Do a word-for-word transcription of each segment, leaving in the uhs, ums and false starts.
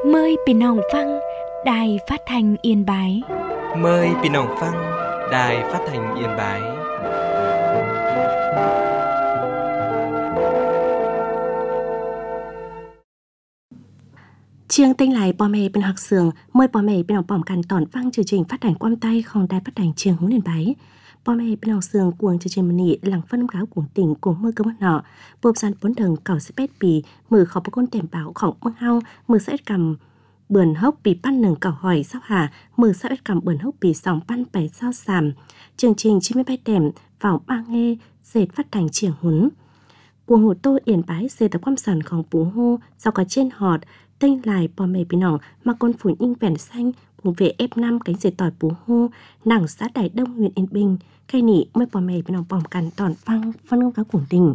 Mờiพี่น้องฟังđài phát thanh Yên Bái. Mời พี่น้องฟัง đài phát thanh Yên Bái. Chiêng tinh lại bò mẹ bên học sường, mời bò mẹ bên học bỏm cằn tòn vang chương trình phát hành quam tay không đài phát hành chiêng hướng Yên Bái. Bò mẹ bên học sường cuồng chương trình mần nị làng phân cáo cuồng tỉnh cuồng mơ cơ mất nọ, bộp dàn bốn đằng cào sẽ bét bì, mừ khó bố con tèm báo khổng mơ hao, mừ sẽ cầm bườn hốc bì pan nừng cào hỏi sao hà, mừ sẽ cầm bườn hốc bì sòng pan bảy sao sàm. Chương trình chín mươi bảy tèm vào ba nghe dệt phát hành chiêng hún. Cuồng hồ tô Yên Bái dệt tập quam sảnของbú hô, sau có trên họt tinh lại bò mẹ bên nòng mà con phủn in vẻn xanh vùng về ép năm cánh dệt tỏi bú hô nàng xã Đại Đông huyện Yên Bình cây nị mới bò mẹ bên nòng bòm cằn tòn phăng phân công cá cuồng tình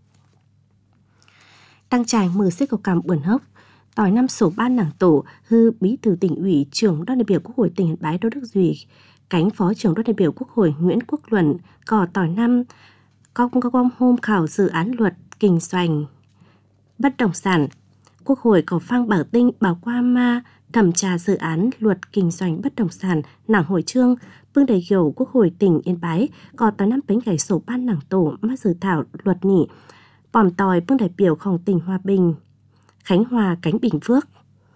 tăng trải mười xích cầu cằm bươn hốc tỏi năm sổ ban nàng tổ hư bí thư tỉnh ủy trưởng đoàn đại biểu Quốc hội tỉnh Yên Bái Đỗ Đức Duy cánh phó trưởng đoàn đại biểu Quốc hội Nguyễn Quốc Luận cò tỏi năm có cũng có bom hôm khảo dự án luật kinh doanh bất động sản. Quốc hội có phang bảo tinh bảo qua ma thẩm tra dự án luật kinh doanh bất động sản nàng hội trương bưng đại biểu Quốc hội tỉnh Yên Bái có tới năm bánh gãy sổ ban nàng tổ mà dự thảo luật nị bòm tòi bưng đại biểuของtỉnh Hòa Bình Khánh Hòa cánh Bình Phước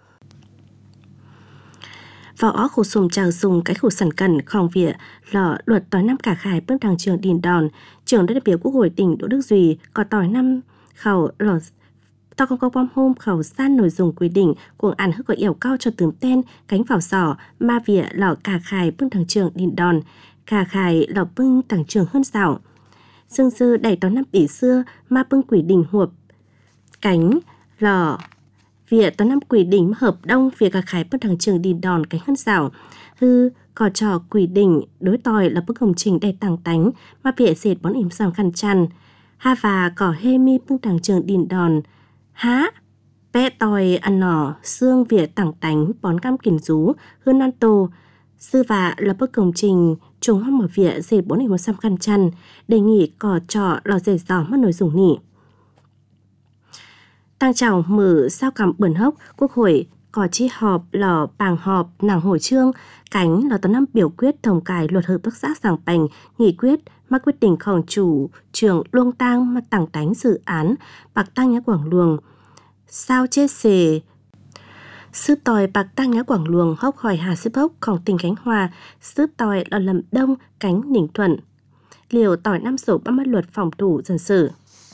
vào ó khổ sùng chào dùng cái khổ sản cầnของviệc lọ luật tỏi năm cả khải bưng đảng trường Điền Đòn trưởng đại biểu Quốc hội tỉnh Đỗ Đức Duy có tỏi năm khẩu lọ tao không có bom hôm khẩu san nội dung quy định cuồng ăn hức có yểu cao cho tướng tên cánh vào sỏ ma vỉa lọ cà khải bưng thằng trường Điền Đòn cà khải lọ bưng thằng trường hơn xảo dương dư đẩy tao năm tỷ xưa ma bưng quỷ đình huộp cánh lọ vỉa tao năm quỷ đình hợp đông vỉa cà khải bưng thằng trường Điền Đòn cánh hơn xảo hư cò trò quỷ đình đối tòi là bức công trình đầy tàng tánh ma vỉa dệt bón ỉm sòng khăn chăn ha và cỏ hê mi bưng thằng trường Điền Đòn há bé tòi ăn nỏ xương vỉa tảng tánh bón cam kìm rú hơn non tô sư vạ là bức công trình trồng hoa mở vỉa dệt bốn một trăm khăn chăn đề nghị cỏ trọ lò dệt giỏ mất nổi dùng nỉ tăng chào mở sao cảm bẩn hốc Quốc hội có chi họp lò bàng họp nàng hồi trương cánh là tấn năm biểu quyết thông cải luật hợp tác xã Giàng Bành nghị quyết mà quyết địnhของchủ trường luông tang mà tảng tánh dự án bạc tăng nhá Quảng Luồng sao chết xề sư tòi bạc tăng nhá Quảng Luồng hốc hỏi hà sư bốcของtỉnh Khánh Hòa sư tòi là lầm đông cánh Ninh Thuận liều tỏi năm sổ ba mươi luật phòng thủ dân sự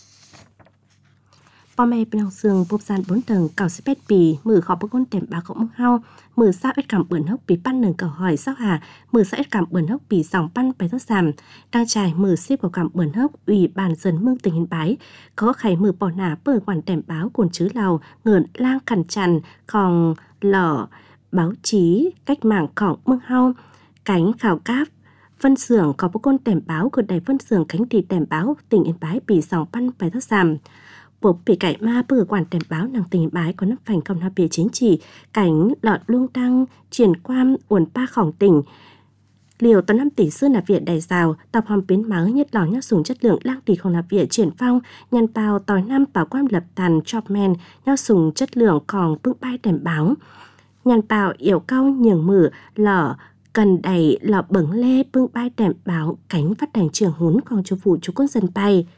bò mẹ bên hồng sương bốp gian bốn tầng cào xếp bét bì mừ khó bốc con tèm bá cộng mông hao mừ sao ít cảm bẩn hốc bì pan nừng cào hỏi sao hà mừ sao ít cảm bẩn hốc bì sòng pan bài thốt sàm đang trải mừ xếp vào cảm bẩn hốc ủy bàn dần mương tỉnh Yên Bái có khải mừ bỏ nả bờ quản tèm báo cồn chứ lào ngợn lang khẩn tràn còn lỏ báo chí cách mạngของmương hao cánh khảo cáp phân xưởng có bốc con tèm báo của đài phân xưởng cánh thị tèm báo tỉnh Yên Bái bì sòng pan bài thốt sàm buộc bị cải ma bờ quản tèm báo nàng tỉnh Yên Bái có năm phành công hợp bìa chính trị cảnh lọt luông tăng triển quan uẩn pa khổng tỉnh liều tấn năm tỷ xưa là viện đại rào tập hòm biến máu nhất lò nhắc sùng chất lượng lang tỷ không là viện triển phong nhân bao tỏi năm bảo quan lập tàn chopman nhắc sùng chất lượng còn bưng bay tèm báo nhân bao yểu cao nhường mử lỏ cần đầy lọ bẩn lê bưng bay tèm báo cánh phát đành trường hún còn cho phụ chú con dân bay.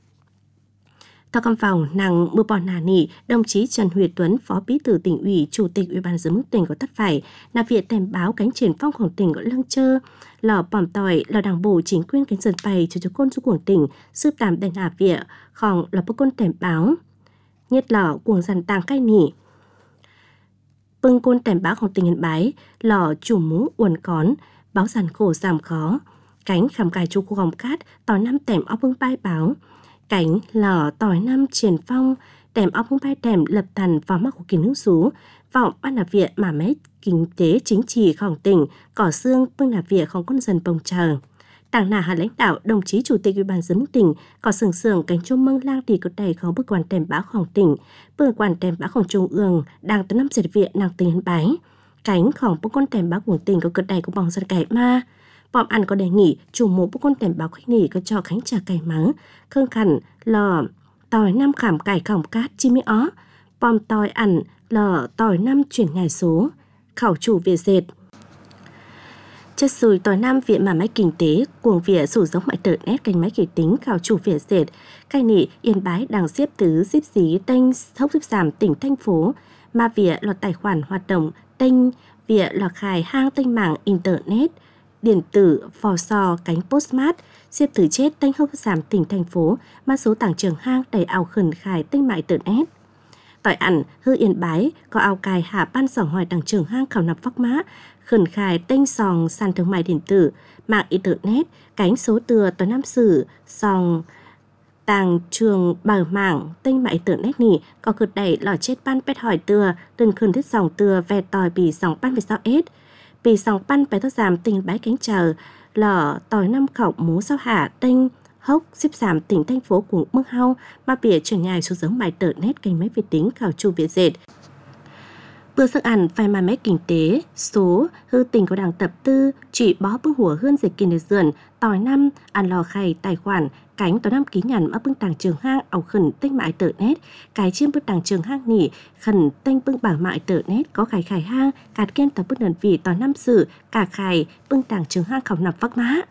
Theo cầm vào nàng mưa bò nà nỉ, đồng chí Trần Huy Tuấn, Phó Bí thư tỉnh ủy, Chủ tịch Ủy ban nhân dân tỉnh có tất phải là viện tèm báo cánh triển phongของtỉnh có lăng chơ, lò bòm tỏi là đảng bộ chính quyền cánh dân bày cho cho con chú của tỉnh, sư tàm đèn hạ việnของlà bức con tèm báo, nhất lò cuồng dàn tàng cay nỉ. Bưng con tèm báoของtỉnh Yên Bái, lò chủ mũ uẩn cón, báo giàn khổ giảm khó, cánh khảm cài chú khu gom cát, tỏi năm tèm óc bưng bay báo. Cánh lò tỏi năm triển phong tèm óc bông bay tèm lập thần vào mắt của kỳ nước rú vọng ban là viện mà mấy kinh tế chính trịของtỉnh cỏ xương bưng là việnของcon dân bồng chờ đảng nà hà lãnh đạo đồng chí Chủ tịch Ủy ban nhân dân tỉnh có sừng sưởng cánh trung mông lang thì có đầy có bức quản tèm báoของtỉnh bức quản tèm báoของtrung ương đang tới năm dệt viện nàng tỉnh Yên Bái cánhของbức con tèm báo của tỉnh có cực đầy của bỏng giật cải ma bọm ăn có đề nghị chủ mộ bức con tèm báo khách nghỉ có cho khánh trà cải mắng khương khẩn lò tỏi năm khảm cải khổng cát chi mi ó bom tòi ẩn lờ tòi năm chuyển ngày số, khảo chủ về dệt. Chất sùi tòi năm viện mà máy kinh tế, cuồng viện sử dụng máy tờ nét canh máy kỳ tính khảo chủ về dệt. Cai nị Yên Bái đang xếp tứ xếp xí tênh hốc xếp giảm tỉnh thành phố, mà viện lọt tài khoản hoạt động tênh viện lọt khai hang tênh mạng internet, điện tử, phò sò, cánh postmart, xếp từ chết tênh hốc giảm tỉnh thành phố, mà số tảng trường hang đầy ảo khẩn khai tênh mạng internet. Tỏi ẩn hư Yên Bái có ao cài hạ ban sòng hỏi đảng trường hang khảo nạp phóc mã, khẩn khai tênh sòng sàn thương mại điện tử, mạng internet, cánh số từa tòa năm sử, sòng tàng trường bảo mạng tênh mạng internet nỉ có cực đẩy lò chết ban pet hỏi từa, đơn khẩn thiết sòng từa về tòi bì sòng ban về sao ết. Bì sòng ban bé thất giảm tỉnh Bái cánh chờ, lò tòi năm khẩu mố sao hạ tênh hốc xếp giảm tỉnh thành phố của mức hao mà bìa chuyển nhài số giống bài tờ nét kênh máy vi tính khảo chu việt dệt. Bữa sức ăn phải mà máy kinh tế số hư tình của đảng tập tư chỉ bó bưng hùa hơn dịch kinh tế dườn tòi năm ăn lò khay tài khoản cánh tòi năm ký nhằn ở bưng tàng trường hang ảo khẩn tinh mại tờ nét cái chiêm bưng tàng trường hang nỉ khẩn tinh bưng bảng mại tờ nét có khải khải hang cạt kiên tập bưng đơn vị tòi năm sử cả khải bưng tàng trường hang khảo nạp vắc mã.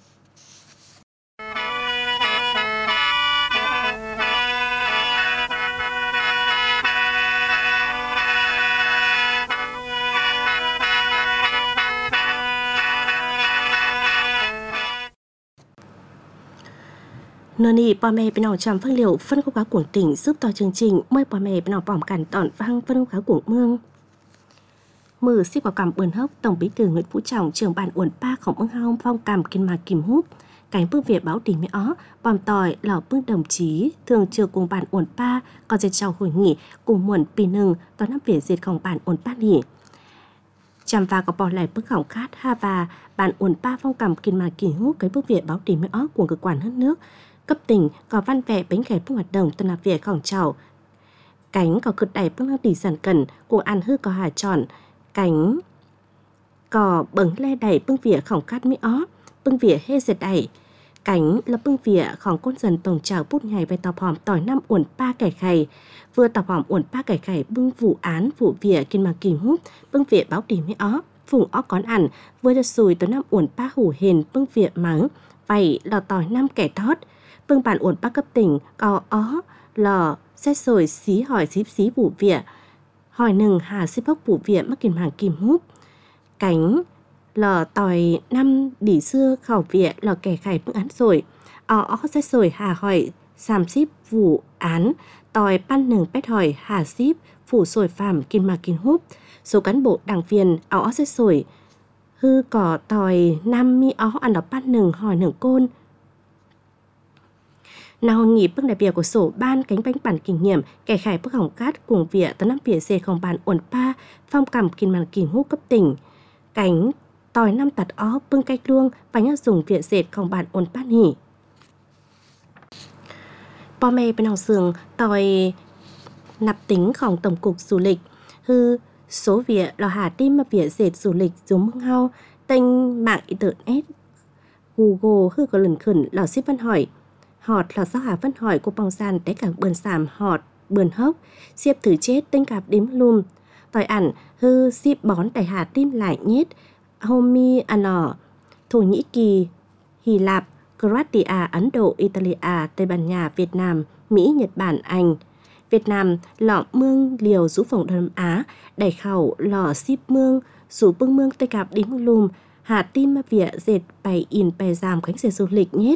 Nơi này, bà mẹ bên nào chăm phân liệu phân công cáo của tỉnh giúp tòa chương trình mời bà mẹ bên nào bỏng cản tọn vang phân công cáo của mương. Mử xếp vào cảm ơn hốc Tổng Bí thư Nguyễn Phú Trọng trưởng ban uẩn pa khổng ưng hông phong cảm kiên mà kìm húp. Cánh bước việc báo tình mỹ ó, bòm tòi lò bước đồng chí thường chưa cùng ban uẩn pa còn dệt trao hội nghị cùng muộn pì nừng tòa năm việc dệt khổng ban uẩn pa nỉ. Chăm và có bỏ lại bức khổng khát ha và ban uẩn pa phong cảm kiên mà kìm húp cái bước việc báo tình mỹ ó của cơ quan hơn nước. Cấp tỉnh có văn vẻ bánh ghé bước hoạt động tuần làm việc khổng trào. Cánh có cực đẩy bước năng tỷ sản cần cùng ăn hư có hà tròn. Cánh có bứng le đẩy bưng vỉa khổng khát mỹ ó, bưng vỉa hê dệt đẩy. Cánh là bưng vỉa khổng côn dần tổng trào bút ngày về tàu hòm tỏi năm uẩn pa kẻ khầy. Vừa tàu hòm uẩn pa kẻ khầy bưng vụ án vụ vỉa kiên mà kìm hút, bưng vỉa báo tỷ mỹ ó, phùng ó con ăn, vừa cho xùi tới năm uẩn pa hủ hền bưng vỉa mắng, vậy là tỏi năm kẻ thót. Bưng bản uẩn pa cấp tỉnh có ó lò xét rồi xí hỏi xíp xí vụ vỉa hỏi nừng hà xíp hốc vụ vỉa mắc kiềm hàng kìm hút cánh lò tòi năm đỉ xưa khảo vỉa lò kẻ khải bưng án rồi ó ó xét rồi hà hỏi xàm xíp vụ án tòi pan nừng pét hỏi hà xíp phủ sồi phàm kiên mà kiên hút số cán bộ đảng viên ó ó xét rồi hư cỏ tòi năm mi ó ăn đó pan nừng hỏi nừng côn. Nào hội nghị bức đại biểu của sổ ban cánh bánh bản kinh nghiệm kẻ khải bức hỏng cát cùng vỉa tới năm vỉa dệt không bàn uẩn pa phong cảm kiên màn kỳ hút cấp tỉnh cánh tòi năm tạt ó bưng cách luông và nhớ dùng vỉa dệt không bàn uẩn pa nỉ. Bò mẹ bên hồng sường tòi nạp tínhของtổng cục du lịch hư số vỉa lò hà tim mà vỉa dệt du lịch dùng mưng hao tên mạng internet Google hư có lần khẩn lò xếp văn hỏi họt lò sao hà văn hỏi của bóng gian tới cả bườn sàm họt bườn hốc xếp thử chết tên cạp đếm lùm tòi ẩn hư xếp bón tại hà tim lại nhết Homi Anor Thổ Nhĩ Kỳ Hy Lạp Croatia Ấn Độ Italia Tây Ban Nha Việt Nam Mỹ Nhật Bản Anh Việt Nam lọ mương liều rũ phồng Đông Nam Á đẩy khẩu lò xếp mương rủ bưng mương tây cạp đếm lùm hà tim mà vỉa dệt bày in bày giảm cánh dệt du lịch nhết.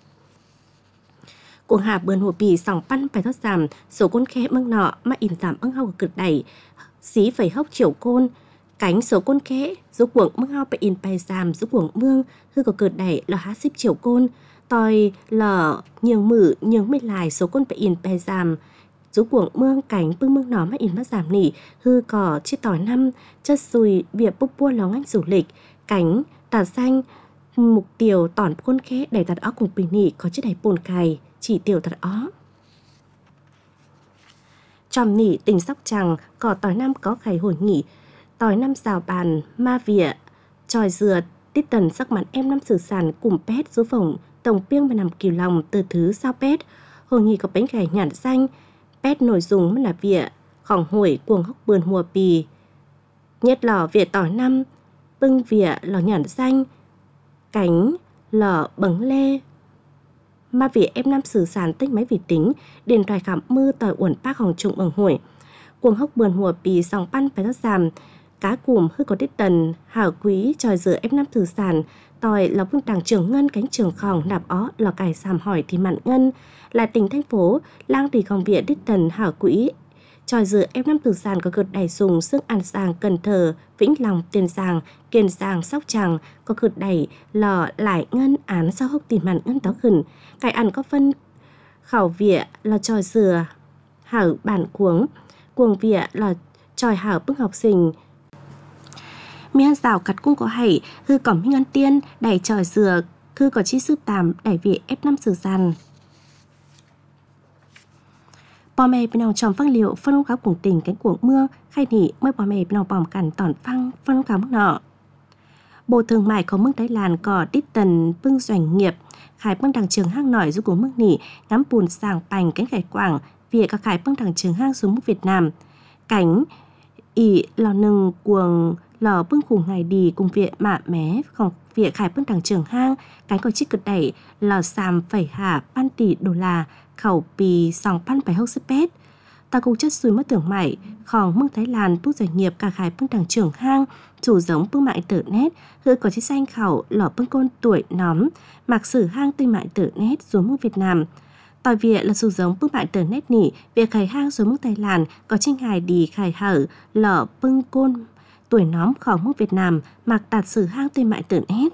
Cuồng hà bươn hồ bì sòng pan phải thoát giảm số côn khẽ măng nọ mà in giảm ưng hao cực đẩy xí phẩy hốc chiều côn cánh số côn khẽ rú cuồng măng hao phải in bày giảm rú cuồng mương hư có cực đẩy lò há xíp chiều côn tòi lò nhường mử nhường mê lại số côn phải in bày giảm rú cuồng mương cánh bưng mương nọ mà in mắt giảm nỉ hư cỏ chiếc tỏi năm chất xùi việc bốc bua lò ngách du lịch cánh tà xanh mục tiêu tỏn côn khẽ đẩy tạt ó cùng bình nỉ có chiếc đẩy bồn cài chỉ tiểu thật ó. Trong nỉ tỉnh Sóc Trăng có tỏi năm có khải hội nghị tỏi năm rào bàn ma vỉa tròi dừa tít tần sắc mắn em năm sử sản cùng pét số phổng tổng piêng và nằm kiều lòng từ thứ sao pét hội nghị có bánh khải nhản xanh pét nội dung là vỉa khổng hủi cuồng hốc bườn hùa bì nhất lò vỉa tỏi năm bưng vỉa lò nhản danh cánh lò bấng lê mà vỉa ép năm sử sản tích máy vị tính điền đoài khảm mư tỏi uẩn bác hồng trùng ẩn hủi cuồng hốc bườn hùa bì sòng pan phải rất giảm cá cùm hư có đít tần hảo quý tròi dừa ép năm thử sản tỏi là vương đảng trường ngân cánh trường khòng nạp ó lò cải sàm hỏi thì mặn ngân là tỉnh thành phố lang thì khòng vỉa đít tần hảo quý tròi dừa ép năm thử sản có cực đẩy sùng sức an giang Cần Thơ Vĩnh Long Tiền Giang Kiên Giang Sóc Trăng có cực đẩy lò lại ngân án sau hốc tìm mặn ngân tó khẩn cải ăn có phân khảo vỉa là tròi dừa hảo bản cuống cuồng vỉa là tròi hảo bức học sinh miên rào cắt cung có hảy hư cỏng minh ngân tiên đẩy tròi dừa khư có chi sư tàm đẩy vỉa ép năm sử sản bò mè bên nào tròn phăng liệu phân cáo cùng tình cánh cuồng mưa khai nỉ mới bò mè bên nào bòm cằn tòn phăng phân cáo mức nọ bộ thương mại có mức đáy làn cỏ đít tần bưng doanh nghiệp khải bưng đằng trường hang nổi du cùng mức nỉ ngắm bùn sàng pành cánh khải quảng vỉa các khải bưng đằng trường hang xuống mức Việt Nam cánh ỉ lò nừng cuồng lò bưng khủng ngày đi cùng vỉa mạ mé không vỉa khải bưng đằng trường hang cánh có chiếc cực đẩy lò xàm phẩy hạ pan tỷ đô la khẩu bì sòng pan phải hốc spét ta cùng chất xui mất tưởng mày khòng mương Thái Lan bút doanh nghiệp cả khải bưng đằng trường hang chủ giống bưng mạng tử nét hư có chiếc xanh khẩu lò bưng côn tuổi nóm mặc sử hang tinh mạng tử nét xuống mương Việt Nam tỏi vỉa là chủ giống bưng mạng tử nét nỉ việc khải hang xuống mương Thái Lan có tranh hài đi khải hở lò bưng côn tuổi nóm khòng mương Việt Nam mặc đạt sử hang tinh mạng tử nét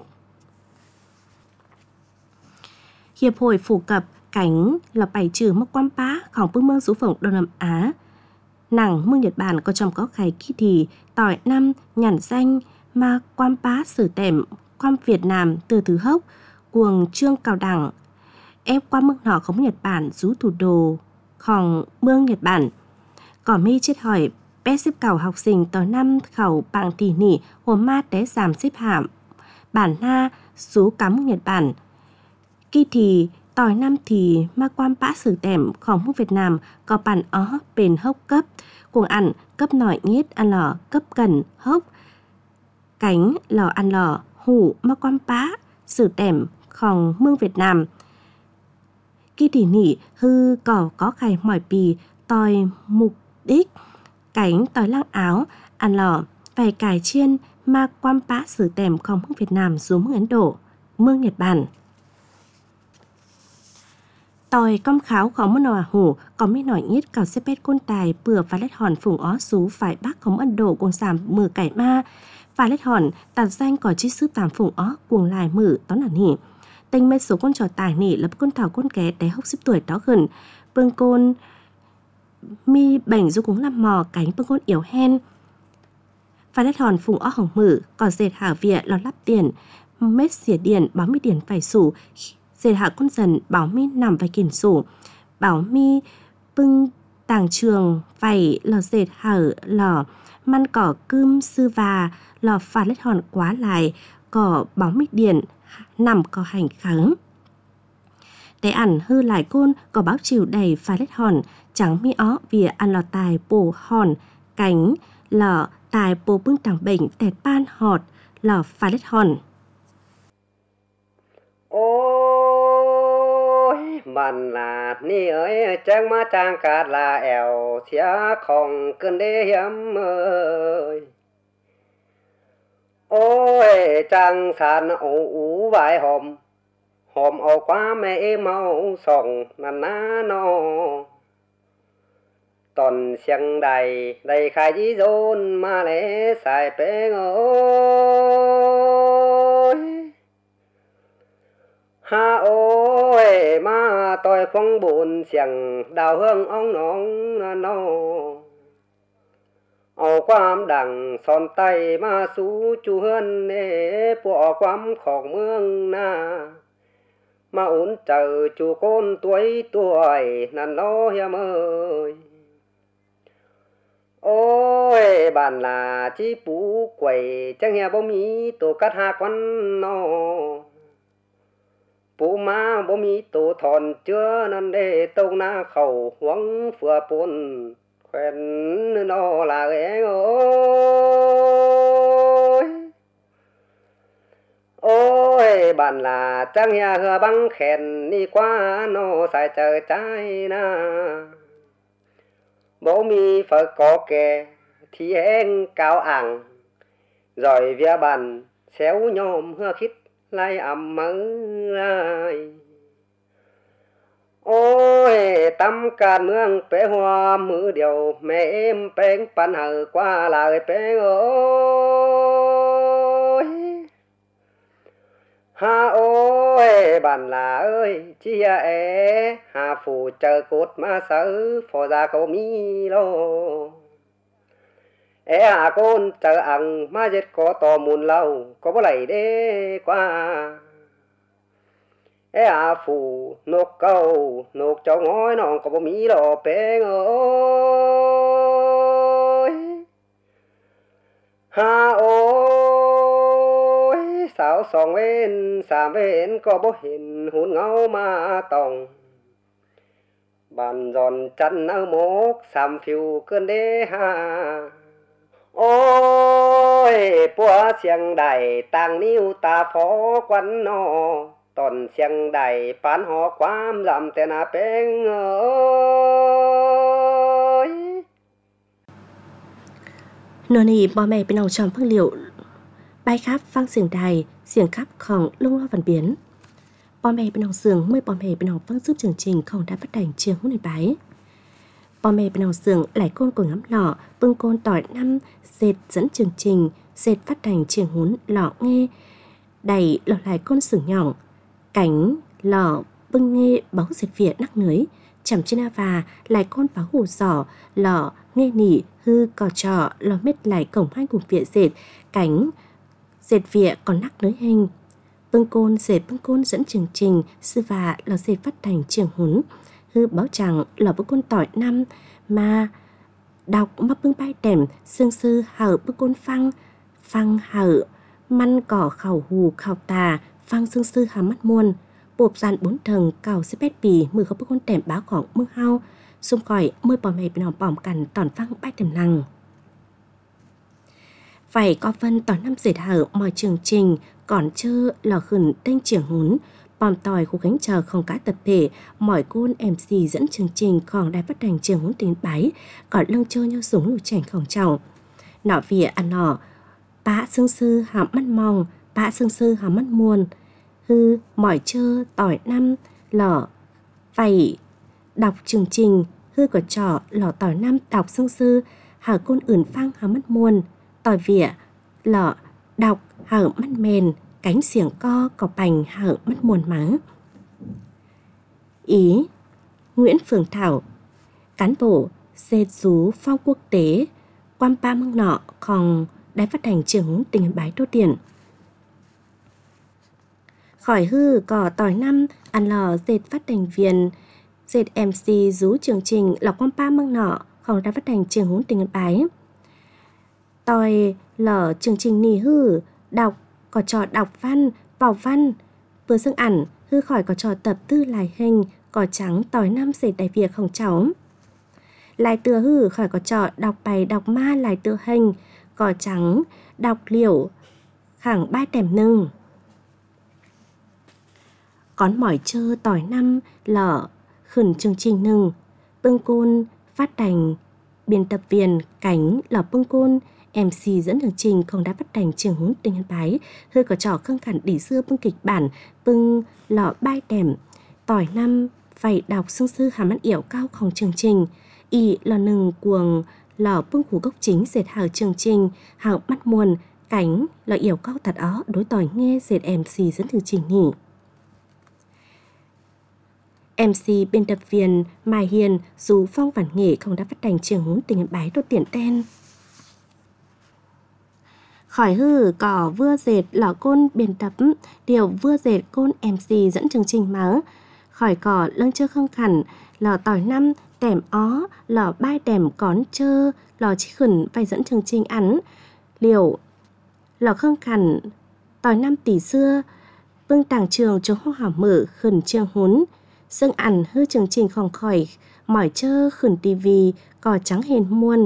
hiệp hội phổ cập cánh là bảy trừ mốc quan pá khổng bưng mương số phổng Đông Nam Á nàng mương Nhật Bản có trong có khải kỳ thì tỏi năm nhản danh mà quan pá sử tèm quan Việt Nam từ thứ hốc cuồng trương cao đẳng ép qua mương nọ không Nhật Bản rú thủ đồ khòng mương Nhật Bản cỏ mi chết hỏi bé xếp cầu học sinh tỏi năm khẩu bằng tỉ nỉ hồ ma té giảm xếp hạm bản na rú cắm Nhật Bản kỳ thì tỏi năm thì ma quan bã sử tèm khổng mốc Việt Nam có bản ó bền hốc cấp cuồng ăn cấp nổi nhiết ăn lò cấp cần hốc cánh lò ăn lò hủ ma quan bã sử tèm khổng mương Việt Nam kỳ tỉ nỉ hư cỏ có khải mỏi bì tỏi mục đích cánh tỏi lăng áo ăn lò vài cải chiên ma quan bã sử tèm khổng mương Việt Nam xuống mương Ấn Độ mương Nhật Bản tỏi công kháo khó mất nọ hủ có mấy nổi nhít cào xếp bét côn tài bừa và lết hòn phùng ó xú phải bác không Ấn Độ cuồng giảm mừ cải ma và lết hòn tàn danh có chi sư tàm phùng ó cuồng lại mử tón là nỉ tình mê số con trò tài nỉ lập con thảo con ké té hốc xếp tuổi đó gần bưng côn mi bảnh du cũng làm mò cánh bưng côn yếu hen và lết hòn phùng ó hỏng mử còn dệt hảo vỉa lọt lắp tiền mết xỉa điền báo mi điền phải sủ dệt hạ con dần bảo mi nằm vai kiển sủ bảo mi bưng tàng trường vảy lò dệt hở lò man cỏ cơm sư và lò phà lết hòn quá lại cỏ bảo mi điển nằm cỏ hành kháng để ẩn hư lại côn có báo chiều đầy phà lết hòn trắng mi ó vỉa ăn lò tài bồ hòn cánh lò tài bồ bưng tàng bệnh tẹt pan họt lò phà lết hòn mình là ni ơi chẳng má trang cả là ẻo xía không cơn đê hiếm ơi ôi trang sàn ủ ủ vài hôm hôm ổ quá mẹ mau sòng nà ná nó toàn xiang đầy đầy khai dí dôn mà lẽ xài bế ơi ha ôi mà tôi không buồn xiang đào hương ong nóng nó ổ quam đằng son tay mà sú chu hơn nê bỏ quam khổng mương na mà ổn chờ chú con tuổi tuổi nàn nó hiếm ơi ôi bạn là chỉ bú quẩy chẳng nghe bố mí tổ cắt hạ quán nó bố má bố mí tổ thòn chưa nên để tâu na khẩu hoang phừa bồn quen nó là em ơi. Ôi bạn là trăng nhà hừa băng khen đi qua nó xài chờ trái na. Bố mi phải có kè thì em cao ẳng. Rồi vía bạn xéo nhôm hưa khít lại ẩm mơ ai. Ôi tâm can mương bé hoa mưa điều mẹ em bén pan hờ qua lại bé ơi. Ha ôi bạn là ơi chia é hà phù chờ cốt mà sớ phò ra câu mi lô. É hà con chờ ăn mà giết có to mùn lâu có bó lầy đế qua. É à phù nốt câu nốt cho ngói non có bó mí lò bé ơi. Ha ôi sao song bên xàm bên có bó hình hôn ngâu mà tòng. Bàn giòn chân ở mốc xàm phiêu cơn đế ha. Ôi bùa xiềng đầy tàng níu ta phó quán nó. Tòn xiềng đầy bán họ quám giảm tên à bén ơi. Nô nì bò mẹ bên ông tròn phương liệu bay khắp phang xiềng đài xiềng khắp khổng lung lo văn biến. Bò mẹ bên ông giường mới bò mẹ bên ông phang giúp chương trình không đã bắt đành trường hôn nền bái. Bò mẹ bên ông giường lại côn của ngắm lọ bưng côn tỏi năm dệt dẫn chương trình dệt phát đành trường hôn lọ nghe đầy lọ lại côn sừng nhỏng. Cánh lọ bưng nghe báu dệt việt nắc nưới chầm trên a và lại con báo hù giỏ lọ nghe nỉ hư cò trọ lọ mết lại cổng hai cùng việt dệt cánh dệt việt còn nắc nưới hình bưng côn dệt bưng côn dẫn chương trình sư và lọ dệt phát thành trường hún hư báo chẳng lọ bưng côn tỏi năm mà đọc mà bưng bay đèm xương sư hở bưng côn phăng phăng hở măn cỏ khẩu hù khẩu tà phang dương sư hà mắt muôn bộp dàn bốn thầng cào xếp bét bì mười không bước con tèm báoของmưa hao xung còi mười bò mày bên hòm bỏm cằn tòn phang bách tèm năng phải có vân tòn năm dệt hở mọi chương trình còn chơ lò khẩn tên trưởng hún bòm tòi khu gánh chờ không cá tập thể mọi côn em xê dẫn chương trình còn đài phát hành trường hún tiếng bái còn lưng chơi nhau súng lù chảnh khổng trào nọ vỉa ăn nọ bá xương sư hà mắt mong bá xương sư hà mắt muôn hư mỏi chơ tỏi năm lỏ phải đọc chương trình hư của trò lỏ tỏi năm đọc xương sư hở côn ửn phang hà mắt muôn tỏi vỉa lỏ đọc hở mắt mền cánh xiềng co cỏ bành hở mắt muôn má. Ý Nguyễn Phương Thảo cán bộ dệt rú phong quốc tế quan ba măng nọ còn đài phát hành trường hún tình bái đô điển khỏi hư cỏ tỏi năm ăn lò dệt phát hành viên dệt em xê rú chương trình lọc quan ba măng nọ còn đài phát hành trường hún tình bái tỏi lò chương trình nì hư đọc có trò đọc văn bảo văn vừa dương ảnh hư khỏi có trò tập tư lại hình cỏ trắng tỏi năm dệt đại việc không cháu lại tựa hư khỏi có trò đọc bài đọc ma lại tựa hình cỏ trắng đọc liễu khẳng ba tèm nưng con mỏi chơ tỏi năm lở khẩn chương trình nưng bưng côn phát đành biên tập viên cánh lở bưng côn em xê dẫn chương trình không đã phát đành trường hún tình nhân bái hơi có trò khăng khẳng đỉ xưa bưng kịch bản bưng lọ bai tèm tỏi năm phải đọc xương sư hàm ăn yểu caoของchương trình y lò nừng cuồng lò bưng củ gốc chính dệt hào chương trình hào mắt muôn cánh lò yểu cao thật ó đối tỏi nghe dệt em xê dẫn chương trình nhỉ. em xê biên tập viên Mai Hiền dù phong bản nghệ không đã phát hành trường hún tình bái đột tiền ten khỏi hư cỏ vừa dệt lò côn biên tập điều vừa dệt côn em xê dẫn chương trình máu khỏi cỏ lưng chơ không khẳng lò tỏi năm tèm ó lò bai tèm cón chơ lò chỉ khẩn phải dẫn chương trình ăn liều lò không khẳng tỏi năm tỷ xưa bưng tàng trường chống hoa hảo mở khẩn trường hún xương ăn hư chương trình không khỏi mỏi chơ khẩn tivi có trắng hên muôn.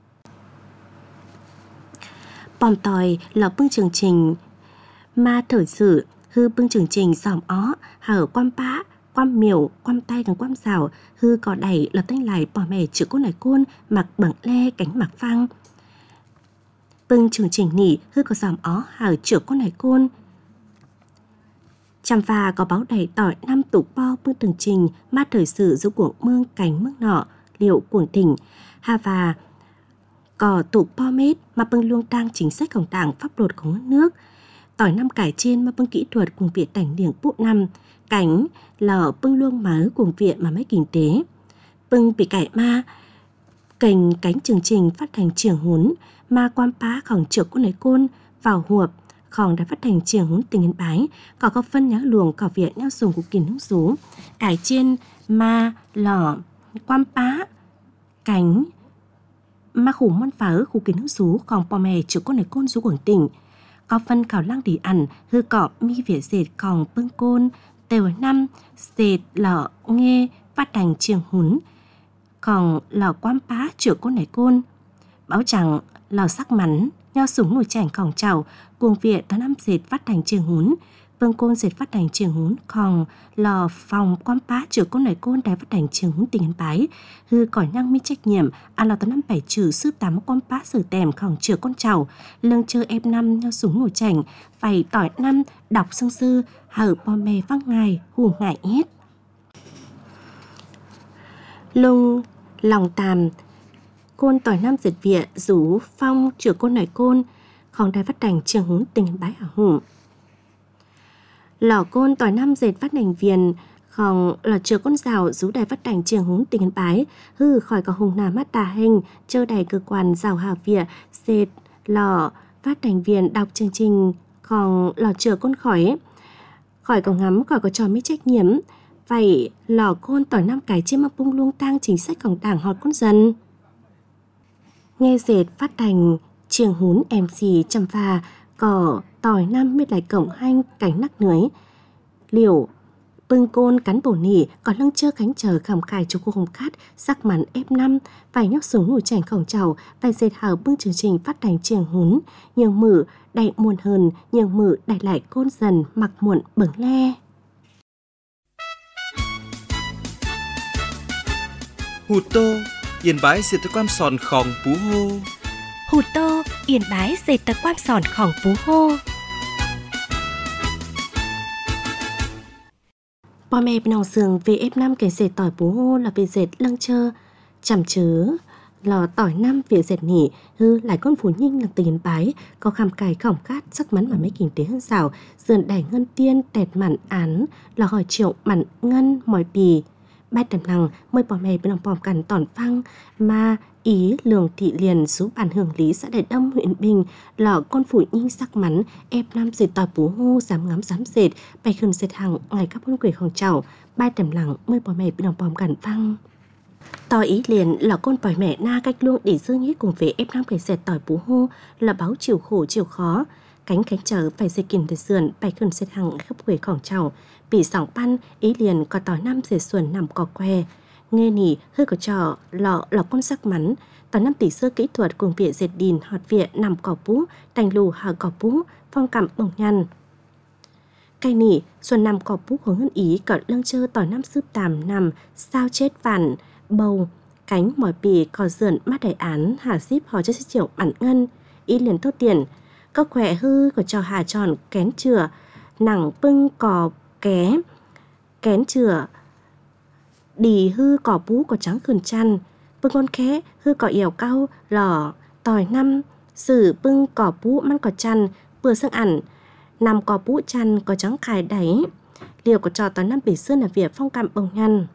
Bòm tòi là bưng chương trình ma thời sự hư bưng chương trình xòm ó hở quam pá quam miểu quam tay gần quam rào hư có đẩy là tanh lại bỏ mẹ chữ côn này côn mặc bẩn le cánh mặc phăng. Bưng chương trình nỉ hư có xòm ó hở chữ côn này côn chăm pha có báo đầy tỏi năm tục bao bưng chương trình ma thời sự giúp cuồng mương cánh mức nọ liệu cuồng tỉnh ha và có tụ po mết mà bưng luông tang chính sáchของđảng pháp luật của nước tỏi năm cải trên mà bưng kỹ thuật cùng việc tảnh điển bút năm cánh lở bưng luông máu cùng viện mà mấy kinh tế bưng bị cải ma cành cánh chương trình phát hành trường huấn ma quan pá khổng triệu côn này côn vào huộp khổng đã phát hành trường huấn tình yên bái có có phân nhá luồng có viện nhau dùng của kiến nước số cải trên ma lở quan pá cánh mà khủ môn phá khu kiến nước số còn bò mè triệu côn này côn số quảng tỉnh có phân khảo lăng đi ăn hư cọ mi việt dệt còn bưng côn tều năm dệt lọ nghe phát hành trường huấn còn lò quan pá triệu côn này côn báo chẳng lò sắc mắn nhau súng nổi chảnh khổng chảo cuồng viện tháng năm dệt phát hành trường huấn bưng côn dệt phát hành trường huấn còn lò phòng quan pá triệu côn này côn đài phát hành trường huấn tình yên bái hư cỏi nhang mi trách nhiệm ăn lò tháng năm bảy trừ sư tám quan pá sử tèm khổng triệu con chảo lưng chơi em năm nhau súng nổi chảnh phải tỏi năm đọc sương sư hở bò mè văng ngài hù ngại hết lung lòng tàm côn tỏi năm dệt viện rủ phong chữa côn này côn khổng đài phát hành trường huấn tình yên bái hả hùng lò côn tỏi năm dệt phát hành viền khổng là chữa côn rào rú đài phát hành trường huấn tình yên bái hư khỏi có hùng nà mắt tà hình chơ đài cơ quan rào hà vỉa dệt lò phát hành viền đọc chương trình còn lò chữa côn khỏi khỏi có ngắm khỏi có trò mấy trách nhiệm vậy lò côn tỏi năm cái trên mà bung luông tang chính sáchของđảng họt con dân nghe dệt phát hành trường huấn em xê chăm pha cỏ tỏi năm biết lại cổng hanh cánh nắc nưới liều bưng côn cắn bổ nỉ còn lưng chơ cánh chờ khảm khải cho cô hồng cát sắc mắn ép năm vài nhóc súng nổi chảnh khổng chảo vài dệt hào bưng chương trình phát hành trường huấn nhường mử đại muôn hơn nhường mử đại lại côn dần mặc muộn bẩn le Hụt tô yên bái diệt tới quan sòn khòng pú hô Hụt tô yên bái dệt tờ quan sòn khổng phú hô bò mẹ bên nòng sườn về ép năm cái dệt tỏi bú hô là về dệt lăng chơ chằm chớ lò tỏi năm về dệt nỉ hư lại con phú nhinh là tiền bái có khảm cài khổng cát sắc mắn mà mấy kinh tế hơn xảo dườn đẩy ngân tiên tẹt mặn án là hỏi triệu mặn ngân mỏi bì ba tầm lăng mời bò mẹ bên nòng bòm cằn tòn phăng mà ý lường thị liền số bản hưởng lý xã đại đông huyện Bình lò con phủ nhinh sắc mắn ép năm dệt tỏi bú hô dám ngắm dám dệt bày khẩn dệt hàng ngày các buôn quỷ không chảo ba tầm lăng mời bò mẹ bên nòng bòm cằn phăng tỏi ý liền là con bòi mẹ na cách luôn để dương nhất cùng về ép năm cái dệt tỏi bú hô là báo chịu khổ chịu khó cánh cánh chờ phải dệt kìm để sườn bày khẩn dệt hàng khắp quỷ không chảo bị sòng pan ý liền có tỏi năm dệt xuân nằm cò que nghe nỉ hơi có trò lọ lọ con sắc mắn tỏi năm tỷ sơ kỹ thuật cùng viện dệt đìn họt viện nằm cỏ bú đành lù hở cỏ bú phong cảm bồng nhăn cây nỉ xuân nằm cỏ bú của ngân ý cỡ lưng chơ tỏi năm sướp tàm nằm sao chết vằn bầu cánh mỏi bì cò dườn mắt đại án hà ship họ cho triệu bản ngân ý liền tốt tiền có khỏe hư của trò hà tròn kén chừa nặng bưng cò ké kén chừa đi hư cỏ bú có trắng khườn chăn bưng con khé hư cỏ yểu cao lò tỏi năm sử bưng cỏ bú mang cỏ chăn vừa sang ẩn nằm cỏ bú chăn có trắng khải đáy liều của trò tỏi năm bể xưa là việc phong cảm bồng nhăn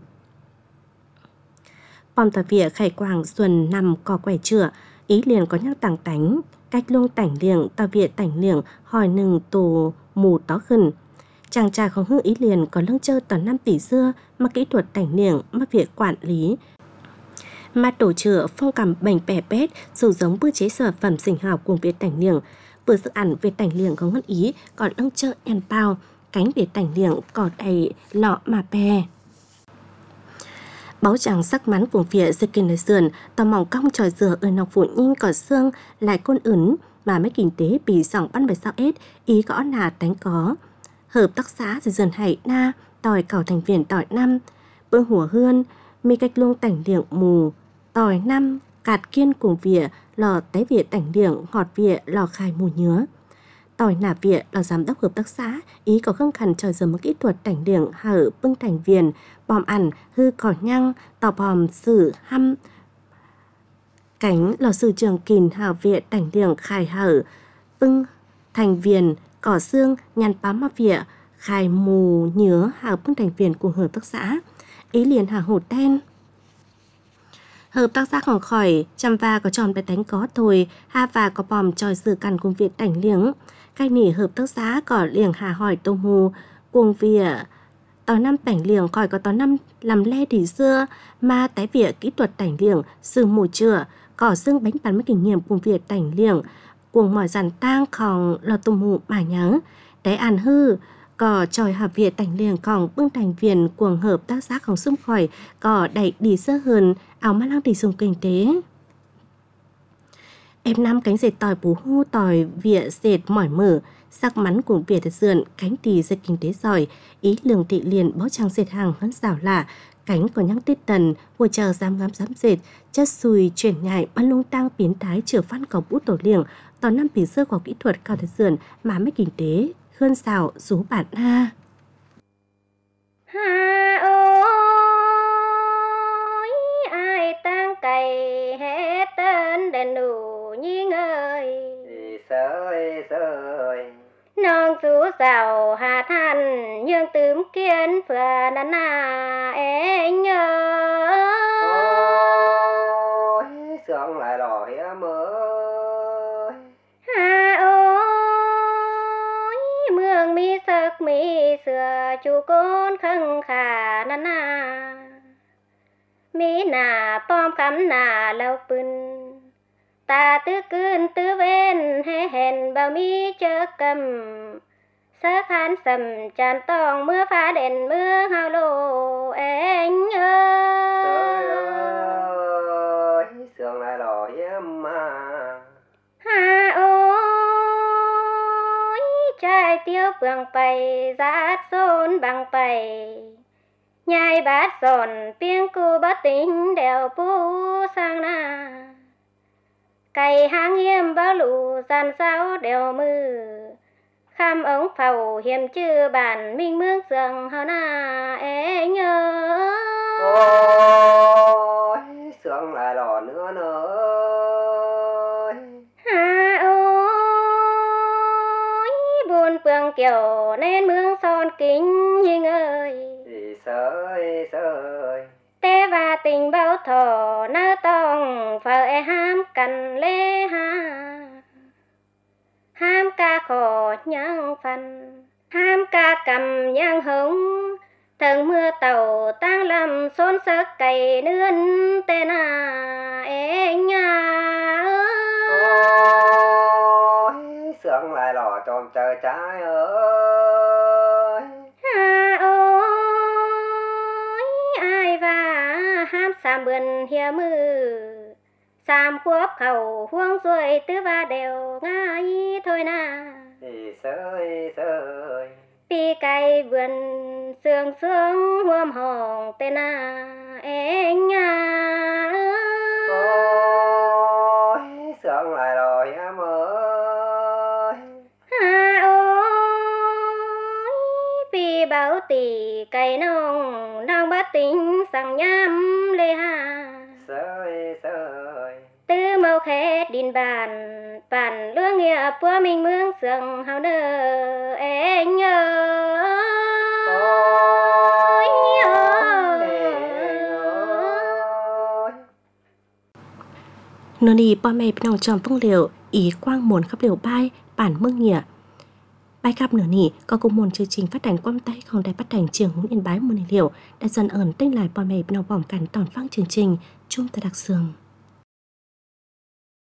bom tỏi vỉa khải quảng xuân nằm cỏ quẻ chửa ý liền có nhắc tảng tánh cách lông tảnh liềng tỏi vỉa tảnh liềng hỏi nừng tù mù tó khẩn chàng trai không hư ý liền có lưng chơ tỏi năm tỷ xưa mà kỹ thuật tảnh liềng mà việc quản lý mà tổ chữa phong cảm bệnh bẻ bét dù giống bữa chế sở phẩm sinh học cùng việc tảnh liềng bữa dự ảnh về tảnh liềng có ngân ý còn lưng chơ nhăn bao cánh về tảnh liềng có đầy lọ mà bè Báo chẳng sắc mắn của phía sự kinh lấy sườn, tò mỏng cong tròi dừa ở nọc phụ nhìn cỏ xương lại côn ấn mà mấy kinh tế bị sòng bắn bài sao ết ý gõ nà đánh có. Hợp tác xã dần dần hãy na tỏi cảo thành viên tỏi năm bữa hùa hươn mi cách luôn tảnh điệu mù tỏi năm cạt kiên cùng vỉa lò té vỉa tảnh điệu ngọt vỉa lò khai mù nhớ. Tỏi nà vỉa lò giám đốc hợp tác xã ý có khăng khẩn tròi dừa một kỹ thuật tảnh điệu hở bưng thành viên bòm ăn hư cỏ nhăng tỏ bòm sử hăm cánh lò sử trường kìn hào vỉa tảnh điệu khai hở bưng thành viên cỏ xương nhăn bám mà vỉa khai mù nhớ hào bưng thành viên của hợp tác xã ý liền hà hột đen. Hợp tác xã khỏi khỏi chăm va có tròn bài tánh có thôi ha và có bòm tròi sử cằn cùng việc tảnh liếng cái nỉ hợp tác xã có liềng hà hỏi tô mù cùng vỉa tỏi năm tảnh liềng khỏi có tỏi năm làm le thì xưa mà tái vỉa kỹ thuật tảnh liềng sử mù chữa cỏ xương bánh bắn mấy kinh nghiệm cùng việc tảnh liềng cuồng mỏi dàn tang khòng lò tô mù mà nhớ tái ăn hư cỏ tròi hợp vỉa tảnh liềng còn bưng thành viên cuồng hợp tác xã không xung khỏi cỏ đẩy đi sơ hơn áo mắt lăng thì dùng kinh tế. Em năm cánh dệt tỏi bú hô tỏi vỉa dệt mỏi mở sắc mắn của vỉa thật dườn cánh tì dệt kinh tế giỏi ý lường thị liền bó trang dệt hàng hơn xảo lạ cánh có nhắc tít tần vừa chờ dám ngắm dám dệt chất xùi chuyển nhại bắn lung tăng biến thái chửa phát có bút tổ liềng tỏ năm pí sơ của kỹ thuật cao thật dườn mà mấy kinh tế hơn xảo rú bản ha. Ha ôi ai tăng cày hết tên đèn đủ nhi ơi sơi sơi non rú rào hà than nhường tướm kiên phừa nắn à anh ơi ôi sướng lại lò hiếm ơi ha ôi mương mi sắc mi sửa chú côn khăng khả nắn à mi nà pom cắm nà lâu pưng ta tư cơn tư bên hé hèn bao mi chớ cầm sơ khán sầm tràn tòng mưa phá đèn mưa hao lô anh ơi ơi sướng lại lò hiếm mà ha ôi trai tiêu phường bày giá xôn bằng bày nhai bát giòn tiếng cô bất tính đều pu sang na cày hang hiêm bao lũ gian sao đều mư kham ống phàu hiểm chư bản minh mương giường hao na anh ơi ôi sướng lại lò nữa nữa ha ôi buồn phường kiểu nên mương son kính nhưng ơi sơi sơi tê và tình bao thọ nơ tòng phở ham cần lê ha ham ca khổ nhang phần ham ca cầm nhang hống thường mưa tàu tang lầm xôn sắc cày nươn tên à anh à ôi sướng lại lò tròn trời trái ơi ha ôi ai và ham sam bươn hiểm mư sam quốc khẩu huông rồi tứ va đều ngay thôi na thì sơi sơi pi cày vườn sương sương huom hồng tên à anh à ôi sướng lại rồi em ơi ha ôi pi bảo tỷ cày nông nông bất tính sang nhám lê ha sơi sơi tư mâu khét đình bàn bản lương nghĩa của mình mương sương hào nơ anh ơi Nô nì bò mẹ nòng tròn phong liều ý quang mồn khắp liều bay bản mương nghĩa bài cặp nửa nỉ có cùng môn chương trình phát hành quam tay không đài phát hành trường hướng yên bái môn liều đã dần ẩn tinh lại bò mẹ nòng bỏng cắn toàn phăng chương trình chung ta đặc sường.